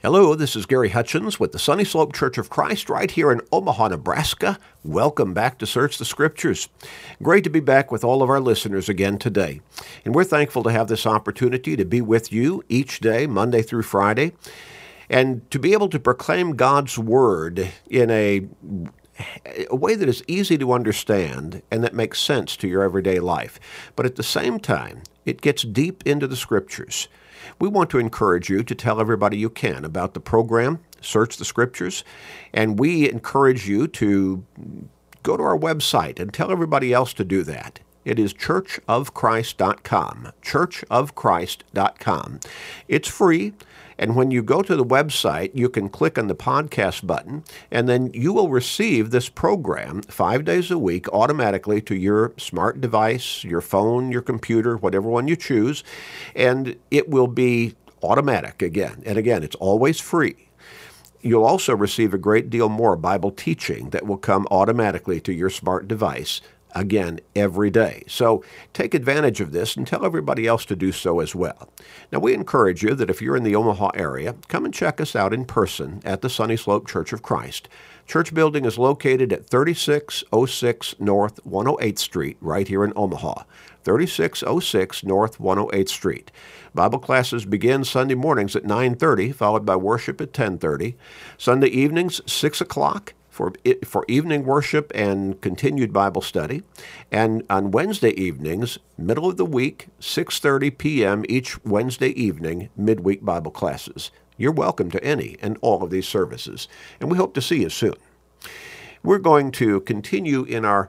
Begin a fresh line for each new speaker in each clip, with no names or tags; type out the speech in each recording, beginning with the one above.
Hello, this is Gary Hutchins with the Sunny Slope Church of Christ right here in Omaha, Nebraska. Welcome back to Search the Scriptures. Great to be back with all of our listeners again today. And we're thankful to have this opportunity to be with you each day, Monday through Friday, and to be able to proclaim God's Word in a way that is easy to understand and that makes sense to your everyday life. But at the same time, it gets deep into the Scriptures. We want to encourage you to tell everybody you can about the program, Search the Scriptures, and we encourage you to go to our website and tell everybody else to do that. It is churchofchrist.com, churchofchrist.com. It's free, and when you go to the website, you can click on the podcast button, and then you will receive this program 5 days a week automatically to your smart device, your phone, your computer, whatever one you choose, and it will be automatic again. And again, it's always free. You'll also receive a great deal more Bible teaching that will come automatically to your smart device, again, every day. So take advantage of this and tell everybody else to do so as well. Now, we encourage you that if you're in the Omaha area, come and check us out in person at the Sunny Slope Church of Christ. Church building is located at 3606 North 108th Street, right here in Omaha. 3606 North 108th Street. Bible classes begin Sunday mornings at 9:30, followed by worship at 10:30. Sunday evenings, 6 o'clock. For evening worship and continued Bible study. And on Wednesday evenings, middle of the week, 6:30 p.m. each Wednesday evening, midweek Bible classes. You're welcome to any and all of these services, and we hope to see you soon. We're going to continue in our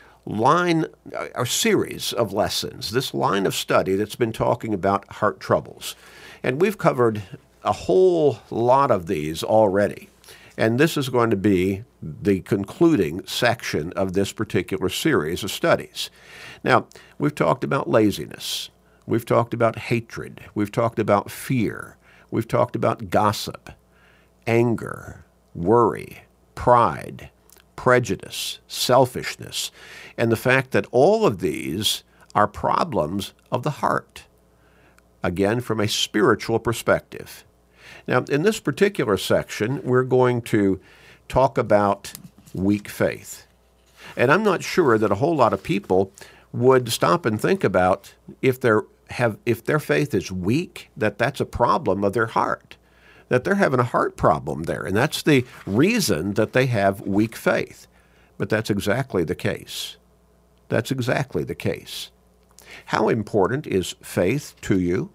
series of lessons, this line of study that's been talking about heart troubles. And we've covered a whole lot of these already. And this is going to be the concluding section of this particular series of studies. Now, we've talked about laziness. We've talked about hatred. We've talked about fear. We've talked about gossip, anger, worry, pride, prejudice, selfishness, and the fact that all of these are problems of the heart, again, from a spiritual perspective. Now, in this particular section, we're going to talk about weak faith. And I'm not sure that a whole lot of people would stop and think about if their faith is weak, that's a problem of their heart, that they're having a heart problem there. And that's the reason that they have weak faith. But that's exactly the case. That's exactly the case. How important is faith to you?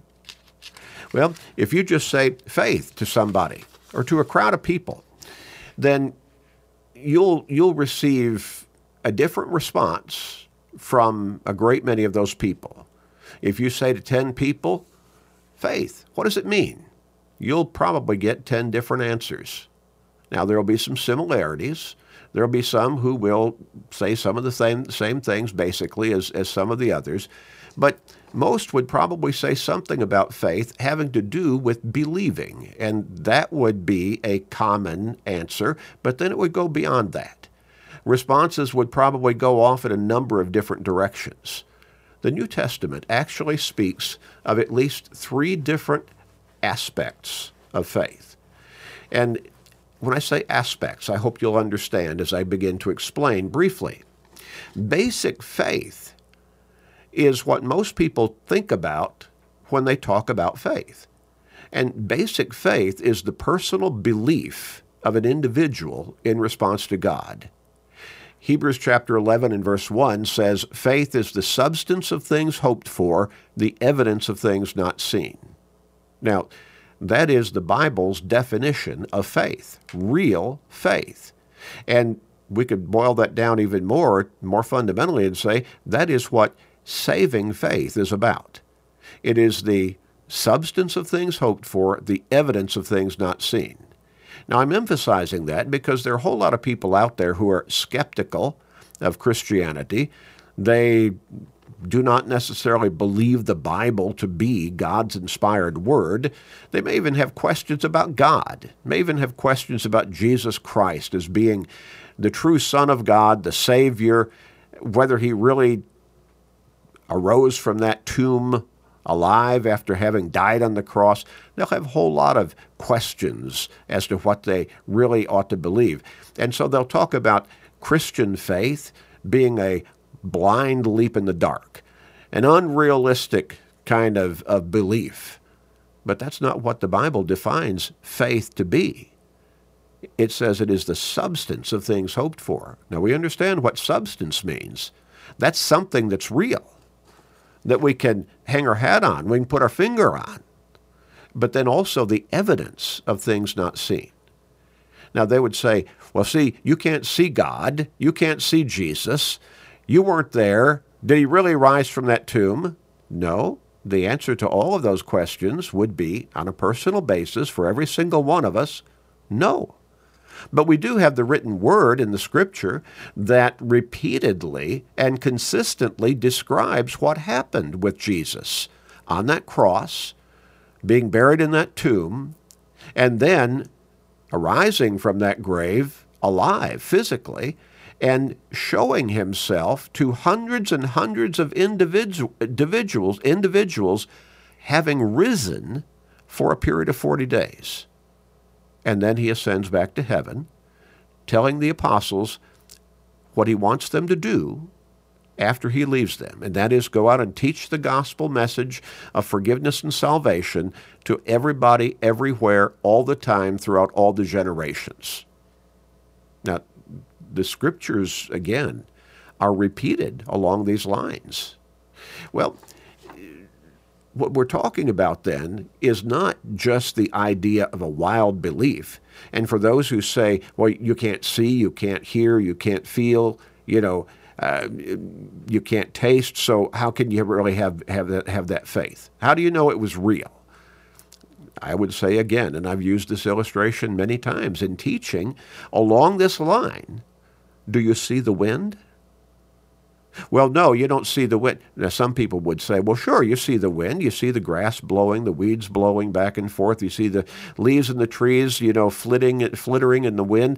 Well, if you just say faith to somebody or to a crowd of people, then you'll receive a different response from a great many of those people. If you say to 10 people, faith, what does it mean? You'll probably get 10 different answers. Now, there will be some similarities. There will be some who will say some of the same things, basically, as some of the others. But most would probably say something about faith having to do with believing, and that would be a common answer, but then it would go beyond that. Responses would probably go off in a number of different directions. The New Testament actually speaks of at least 3 different aspects of faith. And when I say aspects, I hope you'll understand as I begin to explain briefly. Basic faith is what most people think about when they talk about faith. And basic faith is the personal belief of an individual in response to God. Hebrews chapter 11 and verse 1 says, faith is the substance of things hoped for, the evidence of things not seen. Now, that is the Bible's definition of faith, real faith. And we could boil that down even more fundamentally and say that is what saving faith is about. It is the substance of things hoped for, the evidence of things not seen. Now, I'm emphasizing that because there are a whole lot of people out there who are skeptical of Christianity. They do not necessarily believe the Bible to be God's inspired word. They may even have questions about God, may even have questions about Jesus Christ as being the true Son of God, the Savior, whether he really arose from that tomb alive after having died on the cross, they'll have a whole lot of questions as to what they really ought to believe. And so they'll talk about Christian faith being a blind leap in the dark, an unrealistic kind of belief. But that's not what the Bible defines faith to be. It says it is the substance of things hoped for. Now, we understand what substance means. That's something that's real, that we can hang our hat on, we can put our finger on. But then also the evidence of things not seen. Now, they would say, well, see, you can't see God. You can't see Jesus. You weren't there. Did he really rise from that tomb? No. The answer to all of those questions would be, on a personal basis, for every single one of us, no. But we do have the written word in the Scripture that repeatedly and consistently describes what happened with Jesus on that cross, being buried in that tomb, and then arising from that grave alive physically and showing himself to hundreds and hundreds of individuals having risen for a period of 40 days. And then he ascends back to heaven, telling the apostles what he wants them to do after he leaves them, and that is go out and teach the gospel message of forgiveness and salvation to everybody, everywhere, all the time, throughout all the generations. Now, the Scriptures, again, are repeated along these lines. Well, what we're talking about then is not just the idea of a wild belief. And for those who say, well, you can't see, you can't hear, you can't feel, you can't taste, so how can you really have that faith? How do you know it was real? I would say again, and I've used this illustration many times in teaching, along this line, do you see the wind? Well, no, you don't see the wind. Now, some people would say, well, sure, you see the wind. You see the grass blowing, the weeds blowing back and forth. You see the leaves in the trees, flittering in the wind.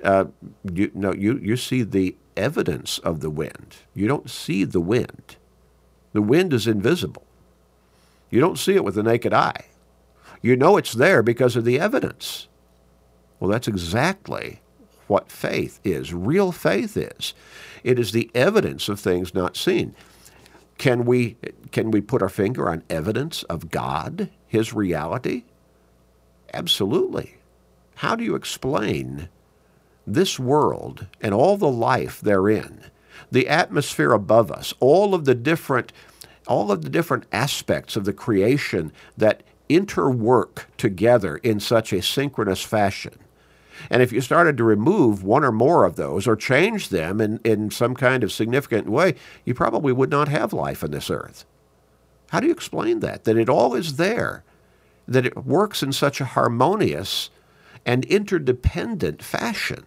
You see the evidence of the wind. You don't see the wind. The wind is invisible. You don't see it with the naked eye. You know it's there because of the evidence. Well, that's exactly what faith is. Real faith is. It is the evidence of things not seen. Can we put our finger on evidence of God, his reality? Absolutely. How do you explain this world and all the life therein, the atmosphere above us, all of the different aspects of the creation that interwork together in such a synchronous fashion? And if you started to remove one or more of those or change them in some kind of significant way, you probably would not have life on this earth. How do you explain that? That it all is there, that it works in such a harmonious and interdependent fashion.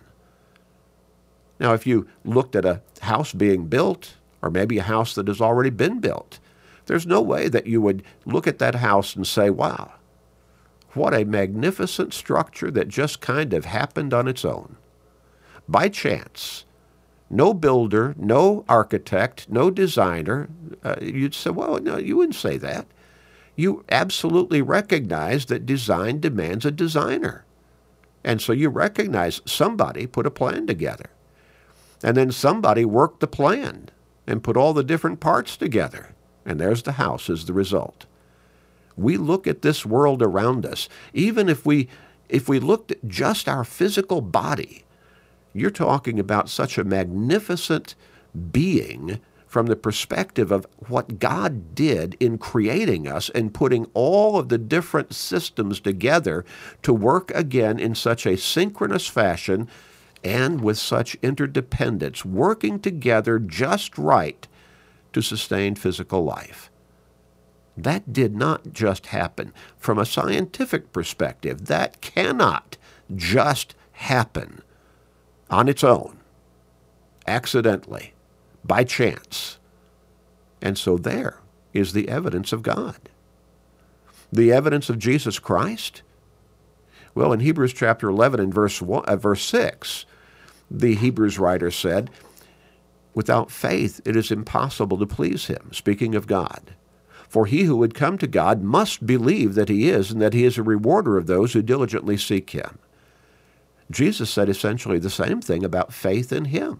Now, if you looked at a house being built, or maybe a house that has already been built, there's no way that you would look at that house and say, wow, what a magnificent structure that just kind of happened on its own. By chance. No builder, no architect, no designer. You'd say, well, no, you wouldn't say that. You absolutely recognize that design demands a designer. And so you recognize somebody put a plan together. And then somebody worked the plan and put all the different parts together. And there's the house as the result. We look at this world around us, even if we looked at just our physical body, you're talking about such a magnificent being from the perspective of what God did in creating us and putting all of the different systems together to work again in such a synchronous fashion and with such interdependence, working together just right to sustain physical life. That did not just happen. From a scientific perspective, that cannot just happen on its own, accidentally, by chance. And so there is the evidence of God. The evidence of Jesus Christ? Well, in Hebrews chapter 11 and verse 6, the Hebrews writer said, without faith it is impossible to please him, speaking of God. For he who would come to God must believe that he is, and that he is a rewarder of those who diligently seek him. Jesus said essentially the same thing about faith in him.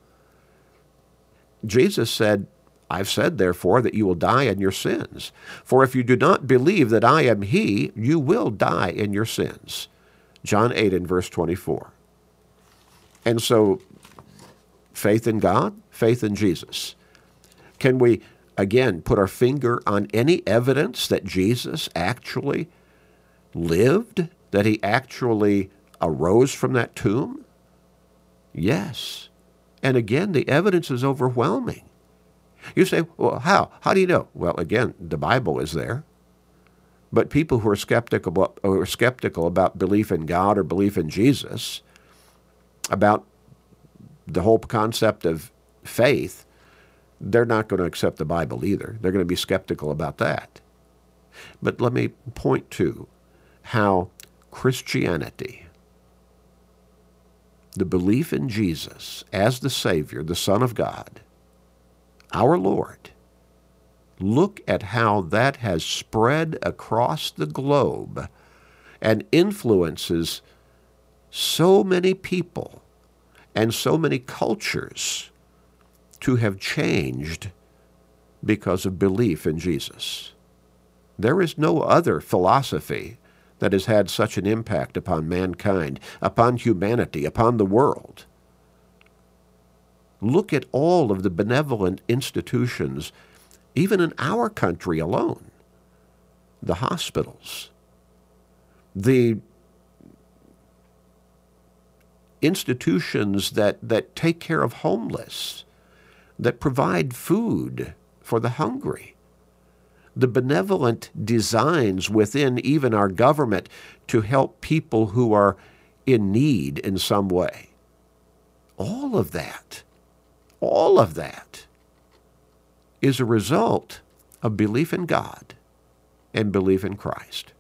Jesus said, I've said, therefore, that you will die in your sins. For if you do not believe that I am he, you will die in your sins. John 8 and verse 24. And so, faith in God, faith in Jesus. Can we, again, put our finger on any evidence that Jesus actually lived, that he actually arose from that tomb? Yes. And again, the evidence is overwhelming. You say, well, how? How do you know? Well, again, the Bible is there. But people who are skeptical about belief in God or belief in Jesus, about the whole concept of faith, they're not going to accept the Bible either. They're going to be skeptical about that. But let me point to how Christianity, the belief in Jesus as the Savior, the Son of God, our Lord, look at how that has spread across the globe and influences so many people and so many cultures to have changed because of belief in Jesus. There is no other philosophy that has had such an impact upon mankind, upon humanity, upon the world. Look at all of the benevolent institutions, even in our country alone. The hospitals, the institutions that take care of homeless, that provide food for the hungry, the benevolent designs within even our government to help people who are in need in some way. All of that is a result of belief in God and belief in Christ.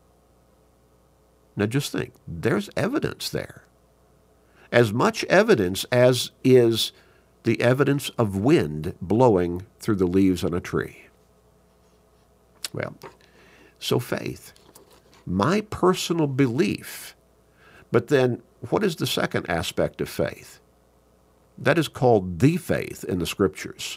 Now just think, there's evidence there. As much evidence as is the evidence of wind blowing through the leaves on a tree. Well, so faith, my personal belief. But then what is the second aspect of faith? That is called the faith in the Scriptures.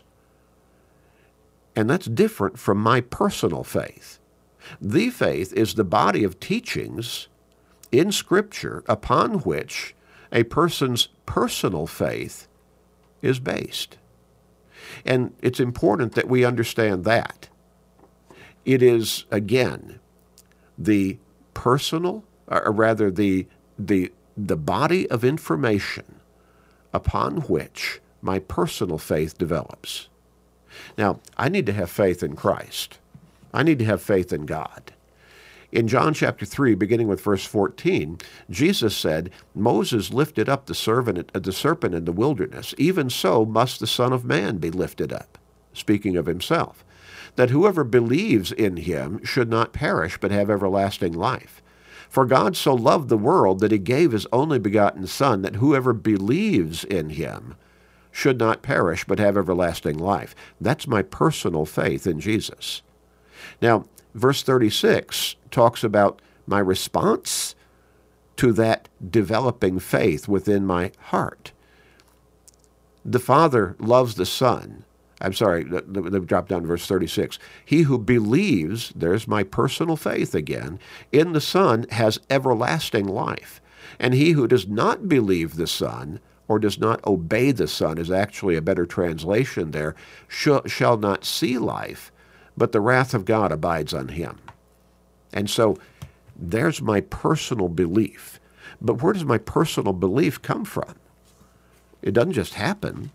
And that's different from my personal faith. The faith is the body of teachings in Scripture upon which a person's personal faith is based. And it's important that we understand that. It is, again, the personal, or rather the body of information upon which my personal faith develops. Now, I need to have faith in Christ. I need to have faith in God. In John chapter 3, beginning with verse 14, Jesus said, Moses lifted up the serpent in the wilderness. Even so must the Son of Man be lifted up, speaking of himself, that whoever believes in him should not perish but have everlasting life. For God so loved the world that he gave his only begotten Son, that whoever believes in him should not perish but have everlasting life. That's my personal faith in Jesus. Now, verse 36 talks about my response to that developing faith within my heart. The Father loves the Son. I'm sorry, let me drop down to verse 36. He who believes, there's my personal faith again, in the Son has everlasting life. And he who does not believe the Son, or does not obey the Son, is actually a better translation there, shall not see life, but the wrath of God abides on him. And so there's my personal belief. But where does my personal belief come from? It doesn't just happen.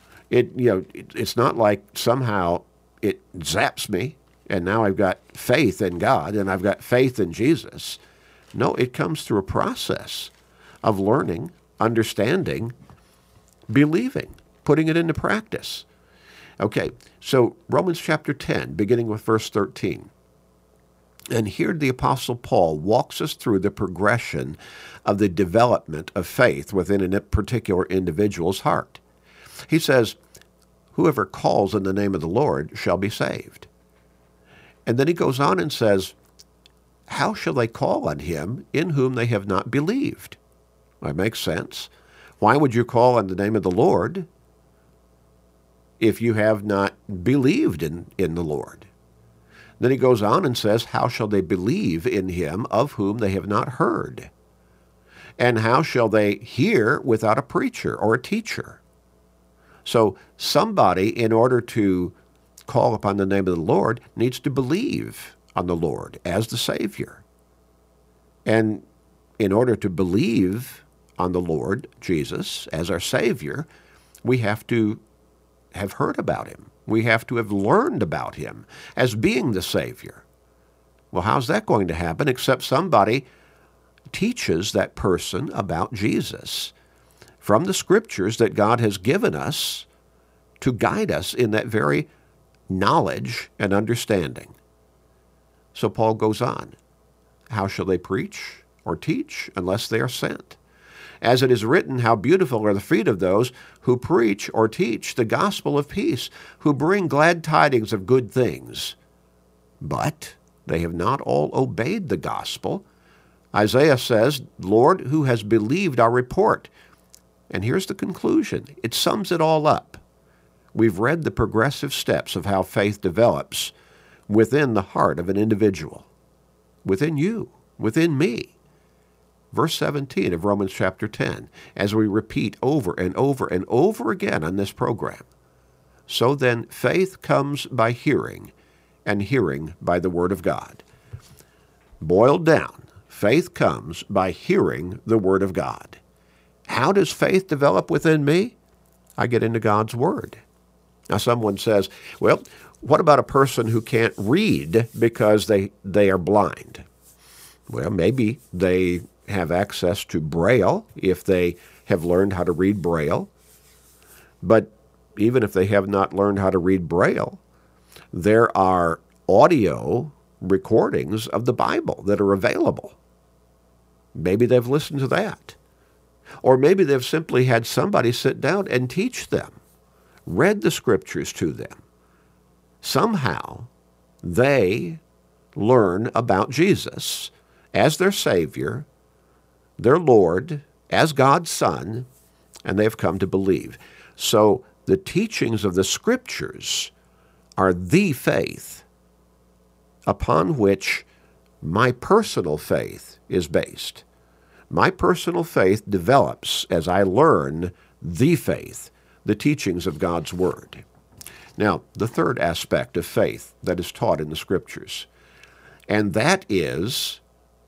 It's not like somehow it zaps me and now I've got faith in God and I've got faith in Jesus. No, it comes through a process of learning, understanding, believing, putting it into practice. Okay, so Romans chapter 10, beginning with verse 13. And here the Apostle Paul walks us through the progression of the development of faith within a particular individual's heart. He says, whoever calls in the name of the Lord shall be saved. And then he goes on and says, how shall they call on him in whom they have not believed? That makes sense. Why would you call on the name of the Lord if you have not believed in the Lord? Then he goes on and says, how shall they believe in him of whom they have not heard? And how shall they hear without a preacher or a teacher? So somebody, in order to call upon the name of the Lord, needs to believe on the Lord as the Savior. And in order to believe on the Lord Jesus as our Savior, we have to have heard about him. We have to have learned about him as being the Savior. Well, how's that going to happen except somebody teaches that person about Jesus from the Scriptures that God has given us to guide us in that very knowledge and understanding. So Paul goes on, how shall they preach or teach unless they are sent? As it is written, how beautiful are the feet of those who preach or teach the gospel of peace, who bring glad tidings of good things. But they have not all obeyed the gospel. Isaiah says, Lord, who has believed our report? And here's the conclusion. It sums it all up. We've read the progressive steps of how faith develops within the heart of an individual, within you, within me. Verse 17 of Romans chapter 10, as we repeat over and over and over again on this program. So then, faith comes by hearing, and hearing by the Word of God. Boiled down, faith comes by hearing the Word of God. How does faith develop within me? I get into God's Word. Now, someone says, well, what about a person who can't read because they are blind? Well, maybe they have access to Braille if they have learned how to read Braille. But even if they have not learned how to read Braille, there are audio recordings of the Bible that are available. Maybe they've listened to that. Or maybe they've simply had somebody sit down and teach them, read the Scriptures to them. Somehow they learn about Jesus as their Savior, their Lord, as God's Son, and they've come to believe. So the teachings of the Scriptures are the faith upon which my personal faith is based. My personal faith develops as I learn the faith, the teachings of God's Word. Now, the third aspect of faith that is taught in the Scriptures, and that is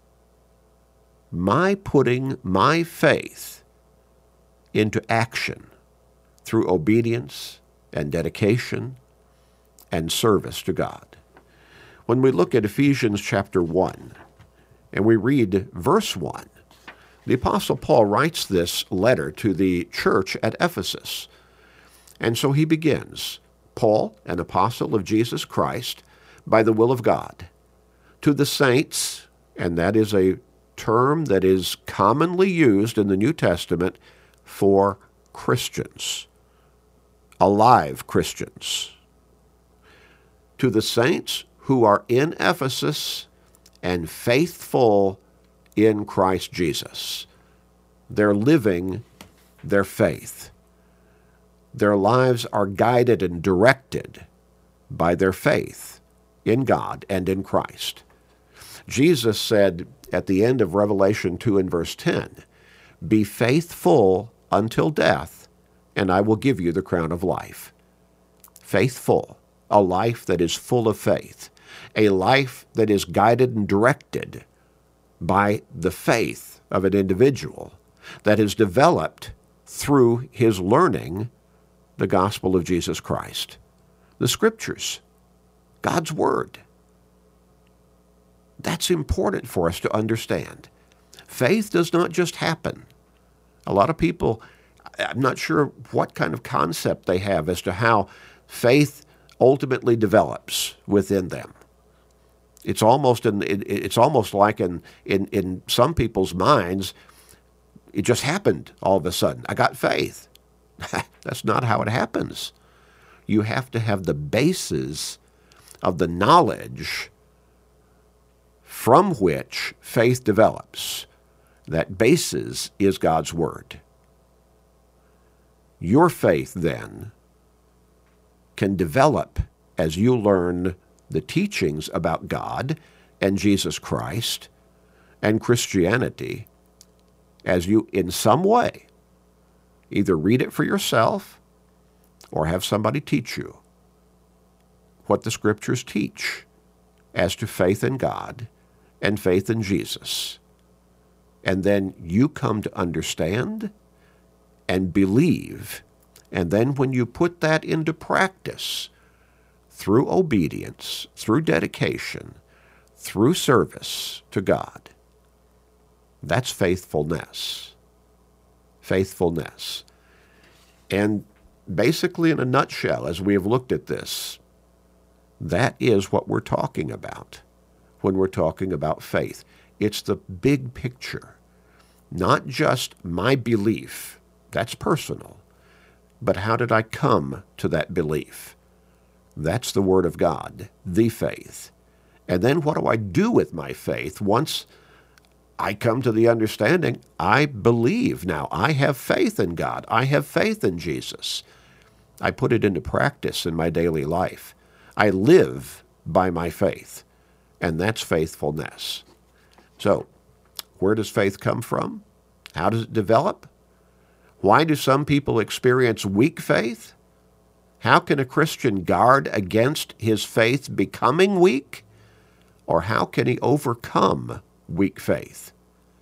my putting my faith into action through obedience and dedication and service to God. When we look at Ephesians chapter 1 and we read verse 1, the Apostle Paul writes this letter to the church at Ephesus. And so he begins, Paul, an apostle of Jesus Christ, by the will of God, to the saints, and that is a term that is commonly used in the New Testament for Christians, alive Christians. To the saints who are in Ephesus and faithful in Christ Jesus. They're living their faith. Their lives are guided and directed by their faith in God and in Christ. Jesus said at the end of Revelation 2 and verse 10, "Be faithful until death, and I will give you the crown of life." Faithful, a life that is full of faith, a life that is guided and directed by the faith of an individual that is developed through his learning the gospel of Jesus Christ, the Scriptures, God's Word. That's important for us to understand. Faith does not just happen. A lot of people, I'm not sure what kind of concept they have as to how faith ultimately develops within them. It's almost like in some people's minds, it just happened all of a sudden. I got faith. That's not how it happens. You have to have the basis of the knowledge from which faith develops. That basis is God's Word. Your faith, then, can develop as you learn the teachings about God and Jesus Christ and Christianity, as you, in some way, either read it for yourself or have somebody teach you what the Scriptures teach as to faith in God and faith in Jesus. And then you come to understand and believe. And then when you put that into practice, through obedience, through dedication, through service to God, that's faithfulness. Faithfulness. And basically, in a nutshell, as we have looked at this, that is what we're talking about when we're talking about faith. It's the big picture, not just my belief. That's personal. But how did I come to that belief? That's the Word of God, the faith. And then what do I do with my faith once I come to the understanding I believe now? I have faith in God. I have faith in Jesus. I put it into practice in my daily life. I live by my faith, and that's faithfulness. So, where does faith come from? How does it develop? Why do some people experience weak faith? How can a Christian guard against his faith becoming weak? Or how can he overcome weak faith?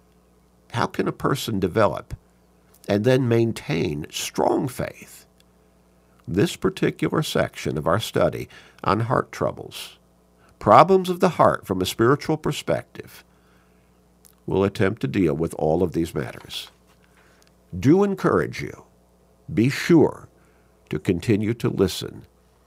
How can a person develop and then maintain strong faith? This particular section of our study on heart troubles, problems of the heart from a spiritual perspective, will attempt to deal with all of these matters. Do encourage you, be sure to continue to listen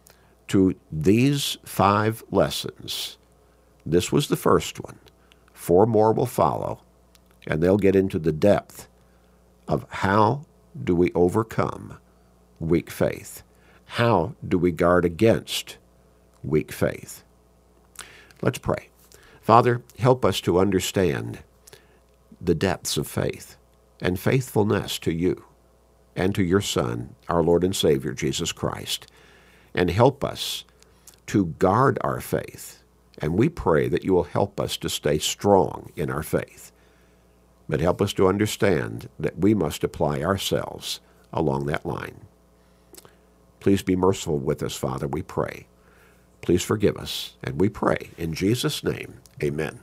to these 5 lessons. This was the first one. 4 more will follow, and they'll get into the depth of how do we overcome weak faith? How do we guard against weak faith? Let's pray. Father, help us to understand the depths of faith and faithfulness to you and to your Son, our Lord and Savior, Jesus Christ. And help us to guard our faith. And we pray that you will help us to stay strong in our faith. But help us to understand that we must apply ourselves along that line. Please be merciful with us, Father, we pray. Please forgive us, and we pray in Jesus' name, amen.